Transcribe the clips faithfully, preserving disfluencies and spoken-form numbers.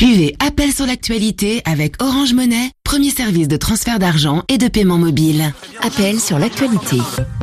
Suivez Appel sur l'actualité avec Orange Money, premier service de transfert d'argent et de paiement mobile. Appel sur l'actualité.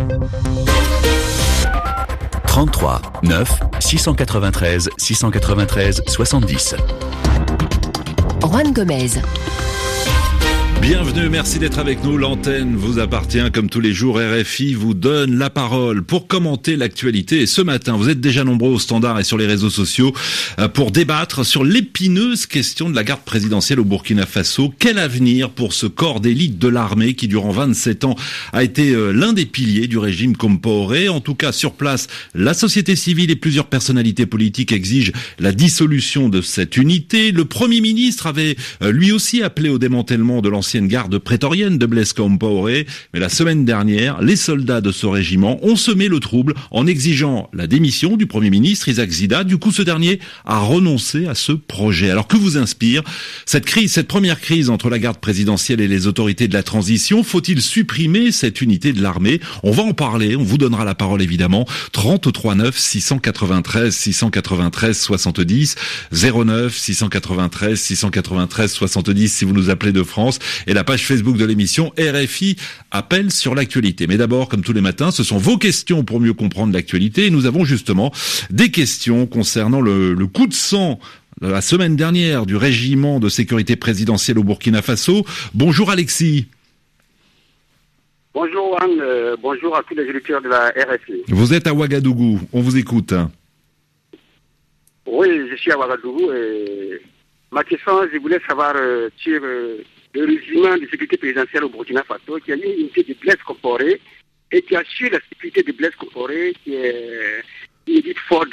trente-trois neuf six cent quatre-vingt-treize six cent quatre-vingt-treize soixante-dix. Juan Gomez. Bienvenue, merci d'être avec nous. L'antenne vous appartient comme tous les jours. R F I vous donne la parole pour commenter l'actualité. Et ce matin, vous êtes déjà nombreux au standard et sur les réseaux sociaux pour débattre sur l'épineuse question de la garde présidentielle au Burkina Faso. Quel avenir pour ce corps d'élite de l'armée qui, durant vingt-sept ans, a été l'un des piliers du régime Compaoré. En tout cas, sur place, la société civile et plusieurs personnalités politiques exigent la dissolution de cette unité. Le Premier ministre avait lui aussi appelé au démantèlement de l'ancienne garde prétorienne de Blaise Compaoré, mais la semaine dernière, les soldats de ce régiment ont semé le trouble en exigeant la démission du Premier ministre Isaac Zida. Du coup, ce dernier a renoncé à ce projet. Alors que vous inspire cette crise, cette première crise entre la garde présidentielle et les autorités de la transition? Faut-il supprimer cette unité de l'armée? On va en parler, on vous donnera la parole évidemment. trente-trois neuf six cent quatre-vingt-treize six cent quatre-vingt-treize soixante-dix, zéro neuf six cent quatre-vingt-treize six cent quatre-vingt-treize soixante-dix si vous nous appelez de France, et la page Facebook de l'émission R F I Appel sur l'actualité. Mais d'abord, comme tous les matins, ce sont vos questions pour mieux comprendre l'actualité. Et nous avons justement des questions concernant le, le coup de sang la semaine dernière du régiment de sécurité présidentielle au Burkina Faso. Bonjour Alexis. Bonjour Juan, euh, bonjour à tous les électeurs de la R F I. Vous êtes à Ouagadougou, on vous écoute. Oui, je suis à Ouagadougou et ma question, je voulais savoir euh, sur euh, le régiment de sécurité présidentielle au Burkina Faso, qui a eu une unité de Blaise Compaoré et qui assure la sécurité de Blaise Compaoré, qui est une unité forte de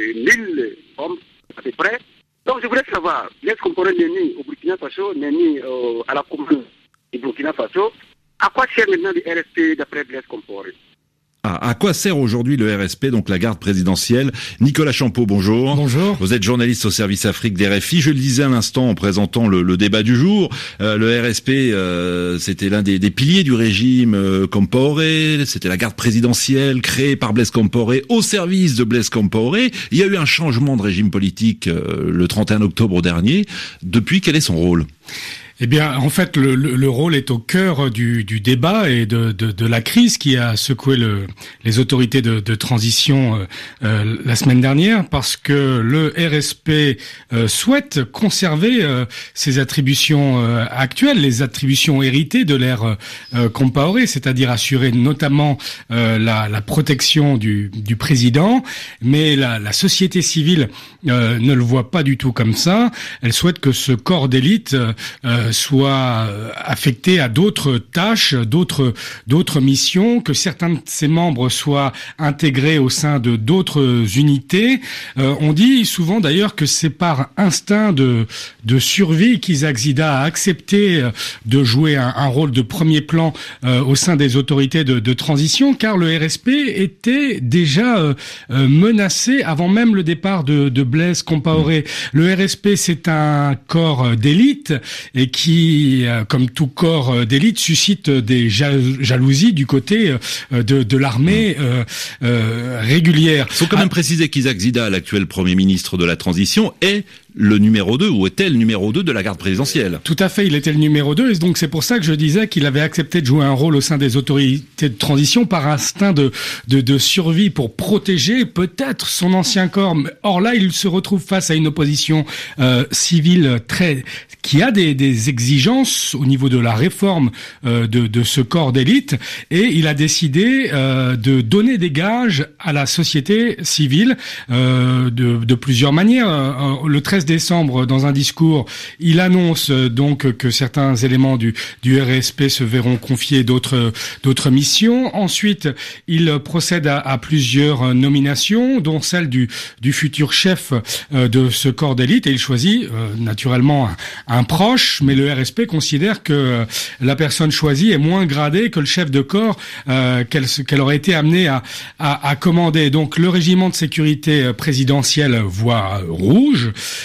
mille hommes à peu près. Donc je voulais savoir, Blaise Compaoré n'est ni au Burkina Faso, n'est ni euh, à la commune du Burkina Faso. À quoi sert maintenant le R S P d'après Blaise Compaoré? Ah, à quoi sert aujourd'hui le R S P, donc la garde présidentielle? Nicolas Champeau, bonjour. Bonjour. Vous êtes journaliste au service Afrique d'R F I. Je le disais à l'instant en présentant le, le débat du jour. Euh, le R S P, euh, c'était l'un des, des piliers du régime euh, Compaoré. C'était la garde présidentielle créée par Blaise Compaoré au service de Blaise Compaoré. Il y a eu un changement de régime politique euh, le trente et un octobre dernier. Depuis, quel est son rôle? Eh bien, en fait, le, le, le rôle est au cœur du, du débat et de, de, de la crise qui a secoué le, les autorités de, de transition euh, euh, la semaine dernière, parce que le R S P euh, souhaite conserver euh, ses attributions euh, actuelles, les attributions héritées de l'ère euh, Compaoré, c'est-à-dire assurer notamment euh, la, la protection du, du président, mais la, la société civile euh, ne le voit pas du tout comme ça. Elle souhaite que ce corps d'élite euh, soit affecté à d'autres tâches, d'autres d'autres missions, que certains de ses membres soient intégrés au sein de d'autres unités. Euh, on dit souvent d'ailleurs que c'est par instinct de de survie qu'Isaac Zida a accepté de jouer un, un rôle de premier plan euh, au sein des autorités de, de transition, car le R S P était déjà euh, euh, menacé avant même le départ de, de Blaise Compaoré. Le R S P, c'est un corps d'élite et qui qui, comme tout corps d'élite, suscite des jalousies du côté de, de l'armée euh, euh, régulière. Il faut quand même ah. préciser qu'Isaac Zida, l'actuel Premier ministre de la transition, est le numéro deux, ou était le numéro deux de la garde présidentielle. Tout à fait, il était le numéro deux, et donc c'est pour ça que je disais qu'il avait accepté de jouer un rôle au sein des autorités de transition par instinct de, de, de survie pour protéger peut-être son ancien corps. Or là, il se retrouve face à une opposition euh, civile très qui a des, des exigences au niveau de la réforme euh, de, de ce corps d'élite, et il a décidé euh, de donner des gages à la société civile euh, de, de plusieurs manières. Euh, le treize décembre, dans un discours, il annonce euh, donc que certains éléments du, du R S P se verront confier d'autres d'autres missions. Ensuite, il procède à, à plusieurs nominations, dont celle du, du futur chef euh, de ce corps d'élite, et il choisit euh, naturellement un, un proche, mais le R S P considère que euh, la personne choisie est moins gradée que le chef de corps euh, qu'elle, qu'elle aurait été amenée à, à, à commander. Donc le régiment de sécurité présidentielle voit rouge.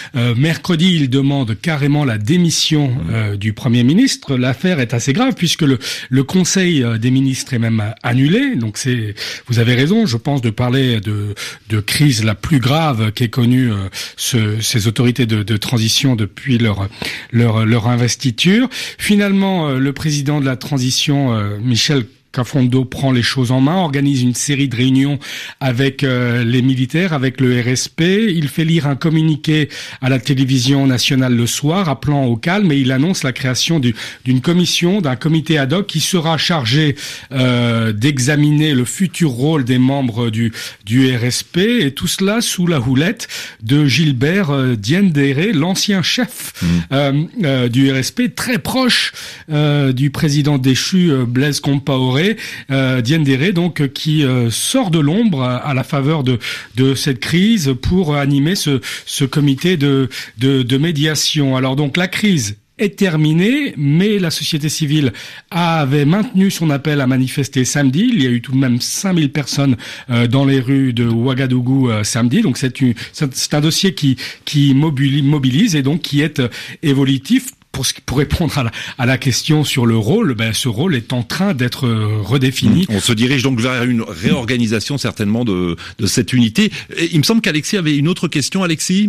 Euh, mercredi, il demande carrément la démission euh, du Premier ministre. L'affaire est assez grave puisque le, le Conseil des ministres est même annulé. Donc c'est, vous avez raison, je pense, de parler de, de crise la plus grave qu'ait connue euh, ce, ces autorités de, de transition depuis leur, leur, leur investiture. Finalement, euh, le président de la transition, euh, Michel Kafondo, prend les choses en main, organise une série de réunions avec euh, les militaires, avec le R S P. Il fait lire un communiqué à la télévision nationale le soir, appelant au calme, et il annonce la création du, d'une commission, d'un comité ad hoc qui sera chargé euh, d'examiner le futur rôle des membres du, du R S P, et tout cela sous la houlette de Gilbert euh, Diendéré, l'ancien chef mmh. euh, euh, du R S P, très proche euh, du président déchu euh, Blaise Compaoré. Euh, Diendéré, donc, qui euh, sort de l'ombre à, à la faveur de, de cette crise pour animer ce, ce comité de, de, de médiation. Alors donc la crise est terminée, mais la société civile avait maintenu son appel à manifester samedi. Il y a eu tout de même cinq mille personnes euh, dans les rues de Ouagadougou euh, samedi. Donc c'est, une, c'est un dossier qui, qui mobilise et donc qui est euh, évolutif. Pour, pour répondre à la, à la question sur le rôle, ben, ce rôle est en train d'être redéfini. On se dirige donc vers une réorganisation certainement de, de cette unité. Et il me semble qu'Alexis avait une autre question, Alexis.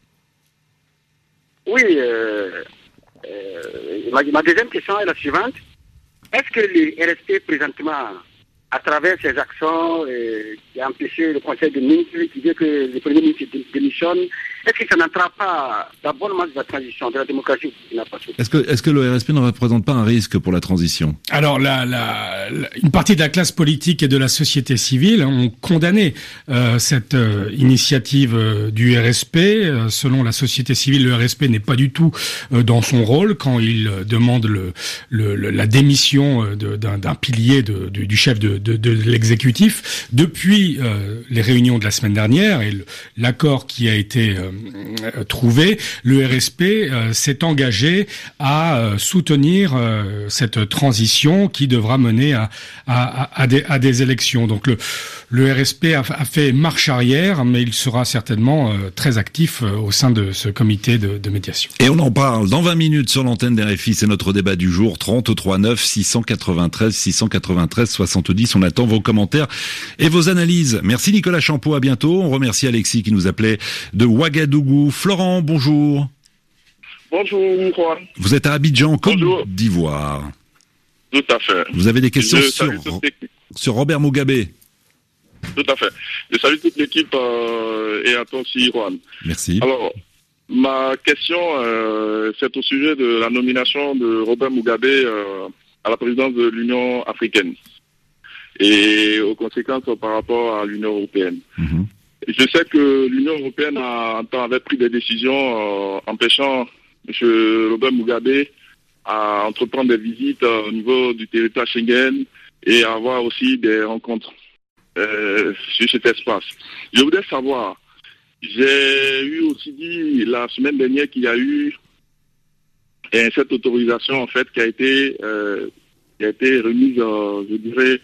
Oui, euh, euh, ma, ma deuxième question est la suivante. Est-ce que le R S P présentement, à travers ses actions euh, qui a empêché le Conseil des ministres, qui veut que le Premier ministre démissionne, est-ce que ça n'entrave pas la bonne masse de la transition, de la démocratie? Est-ce que, est-ce que le R S P ne représente pas un risque pour la transition? Alors, la, la, la, une partie de la classe politique et de la société civile ont condamné euh, cette euh, initiative euh, du R S P. Euh, selon la société civile, le R S P n'est pas du tout euh, dans son rôle quand il euh, demande le, le, le, la démission euh, de, d'un, d'un pilier de, de, du chef de, de, de l'exécutif. Depuis euh, les réunions de la semaine dernière et le, l'accord qui a été euh, trouvé, le R S P euh, s'est engagé à euh, soutenir euh, cette transition qui devra mener à, à, à, des, à des élections. Donc le, le R S P a, a fait marche arrière, mais il sera certainement euh, très actif euh, au sein de ce comité de, de médiation. Et on en parle dans vingt minutes sur l'antenne d'R F I, c'est notre débat du jour, trente-trois neuf six cent quatre-vingt-treize six cent quatre-vingt-treize soixante-dix. On attend vos commentaires et vos analyses. Merci Nicolas Champeau, à bientôt. On remercie Alexis qui nous appelait de Ouagadougou. Florent, bonjour. Bonjour, Juan. Vous êtes à Abidjan, Côte d'Ivoire. Tout à fait. Vous avez des questions sur, sur Robert Mugabe? Tout à fait. Je salue toute l'équipe euh, et à toi aussi, Juan. Merci. Alors, ma question, euh, c'est au sujet de la nomination de Robert Mugabe euh, à la présidence de l'Union africaine et aux conséquences par rapport à l'Union européenne. Mm-hmm. Je sais que l'Union européenne a, avait pris des décisions euh, empêchant M. Robert Mugabe à entreprendre des visites euh, au niveau du territoire Schengen et à avoir aussi des rencontres euh, sur cet espace. Je voudrais savoir, j'ai eu aussi dit la semaine dernière qu'il y a eu euh, cette autorisation en fait qui a été, euh, qui a été remise, euh, je dirais,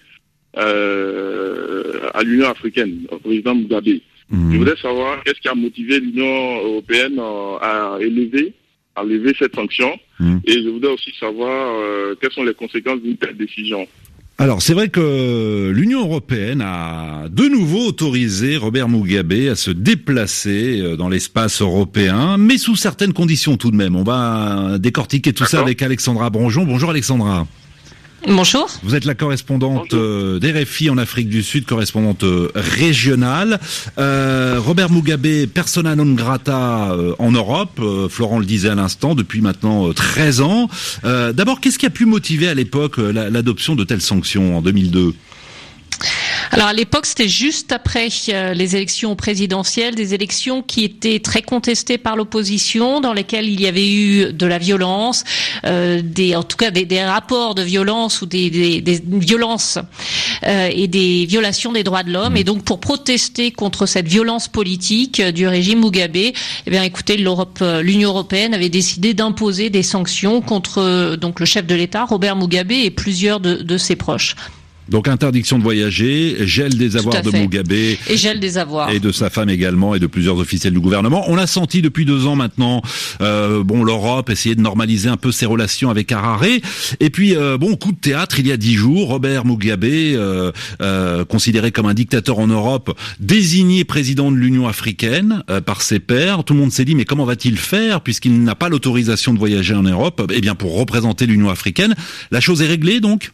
euh, à l'Union africaine, au président Mugabe. Mmh. Je voudrais savoir qu'est-ce qui a motivé l'Union européenne euh, à élever, à lever cette sanction. Mmh. Et je voudrais aussi savoir euh, quelles sont les conséquences d'une telle décision. Alors, c'est vrai que l'Union européenne a de nouveau autorisé Robert Mugabe à se déplacer dans l'espace européen, mais sous certaines conditions tout de même. On va décortiquer tout D'accord. ça avec Alexandra Bronjon. Bonjour Alexandra. Bonjour. Vous êtes la correspondante euh, d'R F I en Afrique du Sud, correspondante euh, régionale. Euh, Robert Mugabe, persona non grata euh, en Europe, euh, Florent le disait à l'instant, depuis maintenant euh, treize ans. Euh, d'abord, qu'est-ce qui a pu motiver à l'époque euh, la, l'adoption de telles sanctions en deux mille deux ? Alors à l'époque, c'était juste après euh, les élections présidentielles, des élections qui étaient très contestées par l'opposition, dans lesquelles il y avait eu de la violence, euh, des, en tout cas des, des rapports de violence ou des, des, des violences euh, et des violations des droits de l'homme. Et donc pour protester contre cette violence politique du régime Mugabe, eh bien écoutez, l'Europe, l'Union européenne avait décidé d'imposer des sanctions contre donc le chef de l'État, Robert Mugabe, et plusieurs de, de ses proches. Donc interdiction de voyager, gel des avoirs de Mugabe. Et gel des avoirs. Et de sa femme également et de plusieurs officiels du gouvernement. On l'a senti depuis deux ans maintenant. Euh, bon, l'Europe essayait de normaliser un peu ses relations avec Harare. Et puis, euh, bon, coup de théâtre, il y a dix jours, Robert Mugabe, euh, euh, considéré comme un dictateur en Europe, désigné président de l'Union africaine euh, par ses pairs. Tout le monde s'est dit, mais comment va-t-il faire puisqu'il n'a pas l'autorisation de voyager en Europe? Eh bien, pour représenter l'Union africaine. La chose est réglée, donc?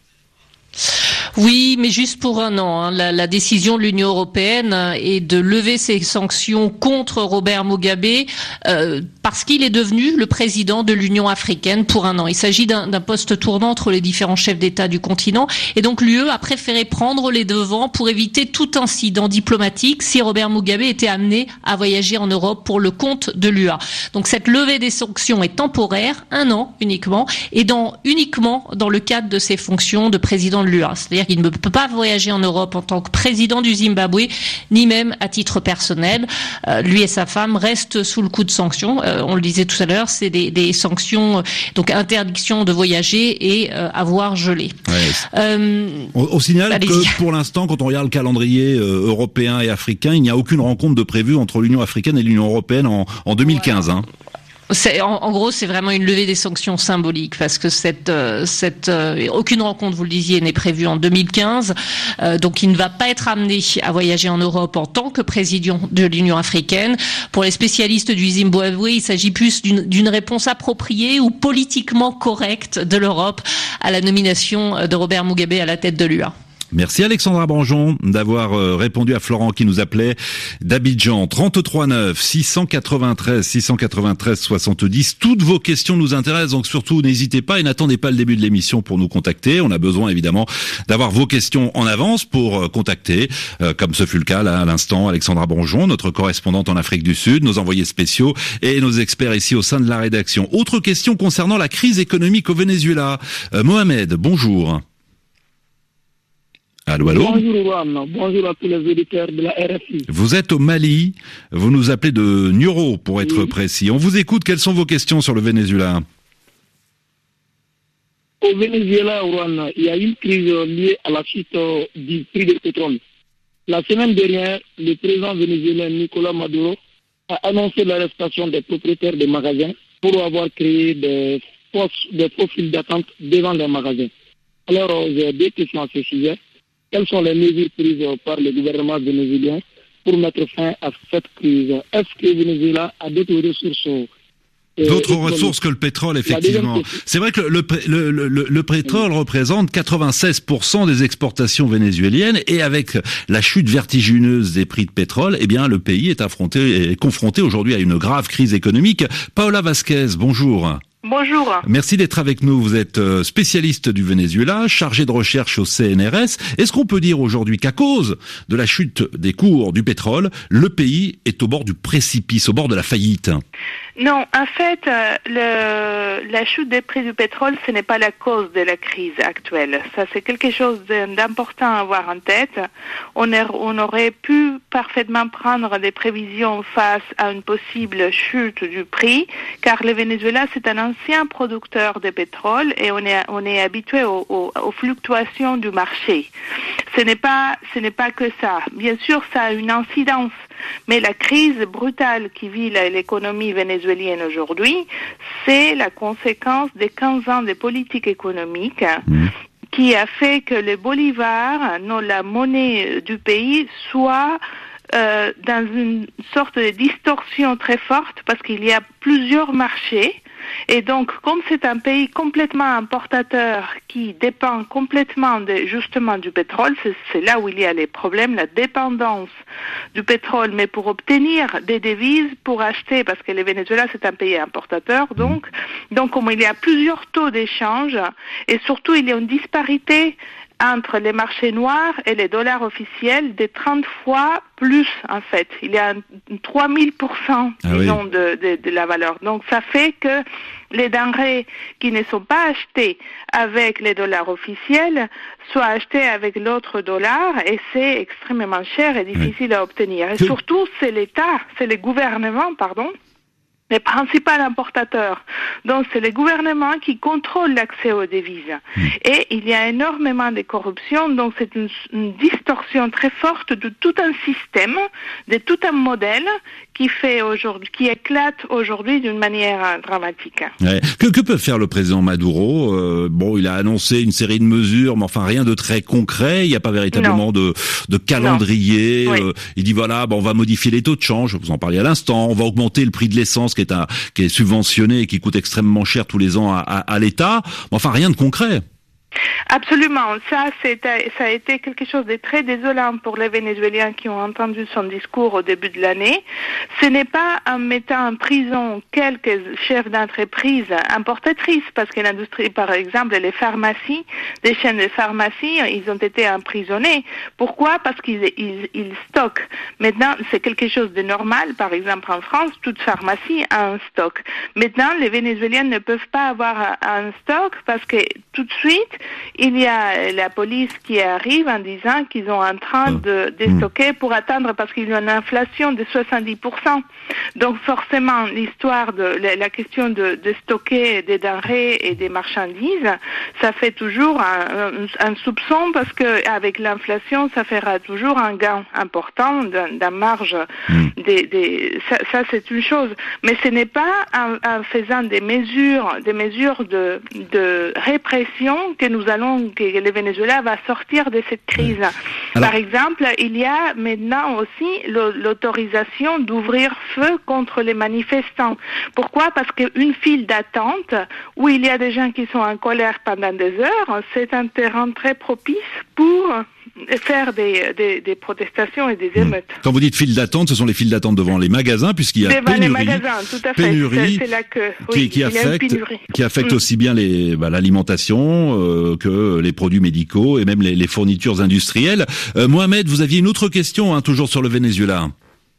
Oui, mais juste pour un an. Hein. La, la décision de l'Union européenne est de lever ses sanctions contre Robert Mugabe euh, parce qu'il est devenu le président de l'Union africaine pour un an. Il s'agit d'un, d'un poste tournant entre les différents chefs d'État du continent. Et donc l'U E a préféré prendre les devants pour éviter tout incident diplomatique si Robert Mugabe était amené à voyager en Europe pour le compte de l'U A. Donc cette levée des sanctions est temporaire, un an uniquement, et dans, uniquement dans le cadre de ses fonctions de président de l'U A. C'est-à-dire qu'il ne peut pas voyager en Europe en tant que président du Zimbabwe, ni même à titre personnel. Euh, lui et sa femme restent sous le coup de sanctions. Euh, on le disait tout à l'heure, c'est des, des sanctions, donc interdiction de voyager et euh, avoir gelé. Ouais, euh, on, on signale allez-y. que pour l'instant, quand on regarde le calendrier euh, européen et africain, il n'y a aucune rencontre de prévue entre l'Union africaine et l'Union européenne en, en deux mille quinze. Voilà. Hein. C'est, en, en gros, c'est vraiment une levée des sanctions symboliques parce que cette, euh, cette, euh, aucune rencontre, vous le disiez, n'est prévue en deux mille quinze. Euh, donc, il ne va pas être amené à voyager en Europe en tant que président de l'Union africaine. Pour les spécialistes du Zimbabwe, il s'agit plus d'une, d'une réponse appropriée ou politiquement correcte de l'Europe à la nomination de Robert Mugabe à la tête de l'U A. Merci Alexandra Branjon d'avoir répondu à Florent qui nous appelait d'Abidjan. Trente-trois neuf six cent quatre-vingt-treize six cent quatre-vingt-treize soixante-dix. Toutes vos questions nous intéressent, donc surtout n'hésitez pas et n'attendez pas le début de l'émission pour nous contacter. On a besoin évidemment d'avoir vos questions en avance pour contacter, euh, comme ce fut le cas là à l'instant, Alexandra Branjon, notre correspondante en Afrique du Sud, nos envoyés spéciaux et nos experts ici au sein de la rédaction. Autre question concernant la crise économique au Venezuela. Euh, Mohamed, bonjour. Allô, allô. Bonjour Juan, bonjour à tous les auditeurs de la R F I. Vous êtes au Mali, vous nous appelez de Nioro pour être oui. précis. On vous écoute, quelles sont vos questions sur le Venezuela? Au Venezuela, Juan, il y a une crise liée à la chute du prix du pétrole. La semaine dernière, le président vénézuélien Nicolás Maduro a annoncé l'arrestation des propriétaires des magasins pour avoir créé des, fausses, des faux files d'attente devant les magasins. Alors, j'ai deux questions à ce sujet. Quelles sont les mesures prises par le gouvernement vénézuélien pour mettre fin à cette crise? Est-ce que le Venezuela a d'autres ressources euh, D'autres ressources que le pétrole, effectivement. C'est vrai que le, le, le, le, le pétrole oui. représente quatre-vingt-seize pour cent des exportations vénézuéliennes et avec la chute vertigineuse des prix de pétrole, eh bien, le pays est affronté, est confronté aujourd'hui à une grave crise économique. Paola Vasquez, bonjour. Bonjour. Merci d'être avec nous. Vous êtes spécialiste du Venezuela, chargé de recherche au C N R S. Est-ce qu'on peut dire aujourd'hui qu'à cause de la chute des cours du pétrole, le pays est au bord du précipice, au bord de la faillite? Non, en fait, le, la chute des prix du pétrole, ce n'est pas la cause de la crise actuelle. Ça, c'est quelque chose d'important à avoir en tête. On, est, on aurait pu parfaitement prendre des prévisions face à une possible chute du prix, car le Venezuela, c'est un ancien producteur de pétrole et on est, on est habitué aux, aux, aux fluctuations du marché. Ce n'est pas, ce n'est pas que ça. Bien sûr, ça a une incidence. Mais la crise brutale qui vit l'économie vénézuélienne aujourd'hui, c'est la conséquence des quinze ans de politique économique mmh. qui a fait que le bolivar, non la monnaie du pays, soit euh, dans une sorte de distorsion très forte parce qu'il y a plusieurs marchés. Et donc, comme c'est un pays complètement importateur qui dépend complètement de, justement du pétrole, c'est, c'est là où il y a les problèmes, la dépendance du pétrole, mais pour obtenir des devises, pour acheter, parce que le Venezuela c'est un pays importateur, donc, donc comme il y a plusieurs taux d'échange, et surtout il y a une disparité entre les marchés noirs et les dollars officiels de trente fois plus, en fait. Il y a trois mille pour cent, ah disons, oui. de, de, de la valeur. Donc, ça fait que les denrées qui ne sont pas achetées avec les dollars officiels soient achetées avec l'autre dollar et c'est extrêmement cher et difficile oui. à obtenir. Et surtout, c'est l'État, c'est le gouvernement, pardon, les principaux importateurs. Donc, c'est le gouvernement qui contrôle l'accès aux devises. Mmh. Et il y a énormément de corruption, donc c'est une, une distorsion très forte de tout un système, de tout un modèle qui fait aujourd'hui, qui éclate aujourd'hui d'une manière dramatique. Ouais. Que, que peut faire le président Maduro? euh, Bon, il a annoncé une série de mesures, mais enfin rien de très concret. Il n'y a pas véritablement de, de calendrier. Oui. Euh, il dit voilà, bon, on va modifier les taux de change. Vous en parliez à l'instant. On va augmenter le prix de l'essence, qui est un, qui est subventionné et qui coûte extrêmement cher tous les ans à, à, à l'État. Mais enfin, rien de concret. Absolument. Ça, c'est, ça a été quelque chose de très désolant pour les Vénézuéliens qui ont entendu son discours au début de l'année. Ce n'est pas en mettant en prison quelques chefs d'entreprise importatrices, parce que l'industrie, par exemple, les pharmacies, des chaînes de pharmacies, ils ont été emprisonnés. Pourquoi? Parce qu'ils ils, ils stockent. Maintenant, c'est quelque chose de normal. Par exemple, en France, toute pharmacie a un stock. Maintenant, les Vénézuéliens ne peuvent pas avoir un stock parce que tout de suite, il y a la police qui arrive en disant qu'ils sont en train de déstocker pour atteindre, parce qu'il y a une inflation de soixante-dix pour cent. Donc forcément, l'histoire de la, la question de, de stocker des denrées et des marchandises, ça fait toujours un, un, un soupçon, parce que avec l'inflation, ça fera toujours un gain important d'un, d'un marge. Des, des, ça, ça c'est une chose, mais ce n'est pas en, en faisant des mesures, des mesures de, de répression que nous allons, que le Venezuela va sortir de cette crise. Alors, par exemple, il y a maintenant aussi l'autorisation d'ouvrir feu contre les manifestants. Pourquoi? Parce qu'une file d'attente où il y a des gens qui sont en colère pendant des heures, c'est un terrain très propice pour faire des, des, des protestations et des émeutes. Quand vous dites file d'attente, ce sont les files d'attente devant les magasins, puisqu'il y a devant pénurie, les magasins, tout à fait. pénurie c'est, c'est la queue. qui, oui, qui affecte, qui affecte mmh. aussi bien les, bah, l'alimentation euh, que les produits médicaux et même les, les fournitures industrielles. Euh, Mohamed, vous aviez une autre question, hein, toujours sur le Venezuela.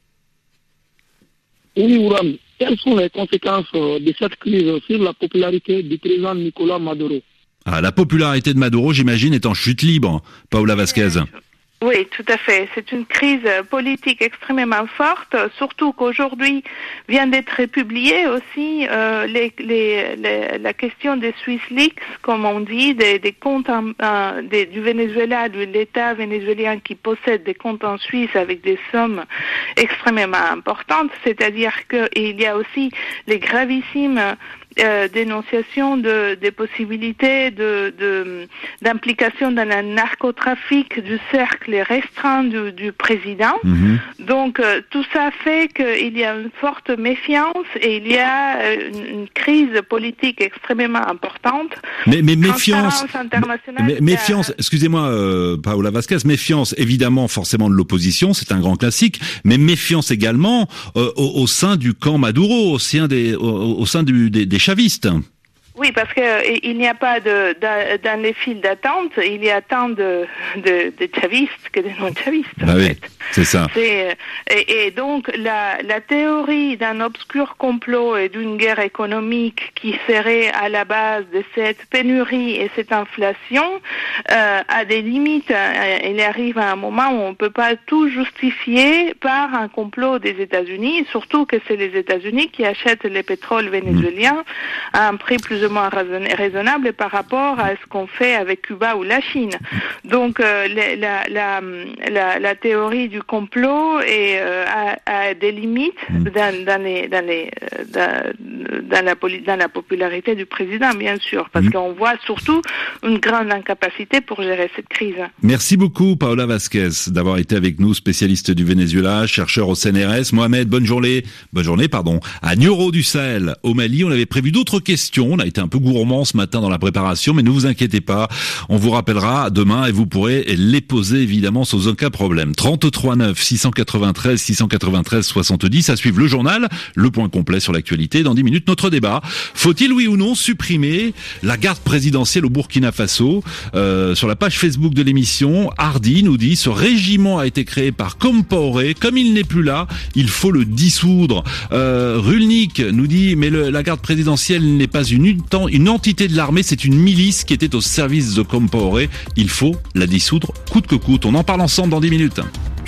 Oui, Ouram, quelles sont les conséquences de cette crise sur la popularité du président Nicolás Maduro? Ah, la popularité de Maduro, j'imagine, est en chute libre, Paola Vázquez. Oui, tout à fait. C'est une crise politique extrêmement forte, surtout qu'aujourd'hui vient d'être publiée aussi euh, les, les, les, la question des Swiss Leaks, comme on dit, des, des comptes en, euh, des, du Venezuela, de l'État vénézuélien qui possède des comptes en Suisse avec des sommes extrêmement importantes. C'est-à-dire qu'il y a aussi les gravissimes Euh, dénonciation de, des possibilités de, de, d'implication dans un narcotrafic du cercle restreint du, du président. Mmh. Donc euh, tout ça fait qu'il y a une forte méfiance et il y a une, une crise politique extrêmement importante. Mais, mais méfiance, mais, méfiance, excusez-moi euh, Paola Vázquez, méfiance évidemment forcément de l'opposition, c'est un grand classique, mais méfiance également euh, au, au sein du camp Maduro, au sein des, au, au sein du, des, des chavistes. Oui, parce que euh, il n'y a pas de, de dans les files d'attente, il y a tant de de, de chavistes que de non-chavistes. Ah en oui, fait. c'est ça. C'est, et, et donc la la théorie d'un obscur complot et d'une guerre économique qui serait à la base de cette pénurie et cette inflation euh, a des limites. Il arrive à un moment où on peut pas tout justifier par un complot des États-Unis, surtout que c'est les États-Unis qui achètent le pétrole vénézuélien à un prix plus ou moins raisonnable par rapport à ce qu'on fait avec Cuba ou la Chine. Donc euh, la, la, la, la théorie du complot est, euh, a, a des limites dans, dans, les, dans, les, dans, dans, la, dans la popularité du président, bien sûr, parce mmh. qu'on voit surtout une grande incapacité pour gérer cette crise. Merci beaucoup Paola Vázquez d'avoir été avec nous, spécialiste du Venezuela, chercheur au C N R S. Mohamed, bonne journée, bonne journée pardon. À Nioro du Sahel, au Mali, on avait prévu d'autres questions. On a été un peu gourmand ce matin dans la préparation, mais ne vous inquiétez pas, on vous rappellera demain et vous pourrez les poser évidemment sans aucun problème. trente-trois neuf six cent quatre-vingt-treize six cent quatre-vingt-treize soixante-dix, à suivre le journal, le point complet sur l'actualité. Dans dix minutes, notre débat. Faut-il, oui ou non, supprimer la garde présidentielle au Burkina Faso? euh, Sur la page Facebook de l'émission, Hardy nous dit: ce régiment a été créé par Compaoré, comme il n'est plus là, il faut le dissoudre. Euh, Rulnik nous dit: mais le, la garde présidentielle n'est pas une une entité de l'armée, c'est une milice qui était au service de Compaoré. Il faut la dissoudre coûte que coûte. On en parle ensemble dans dix minutes.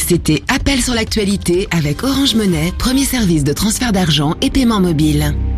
C'était Appel sur l'actualité avec Orange Monnaie, premier service de transfert d'argent et paiement mobile.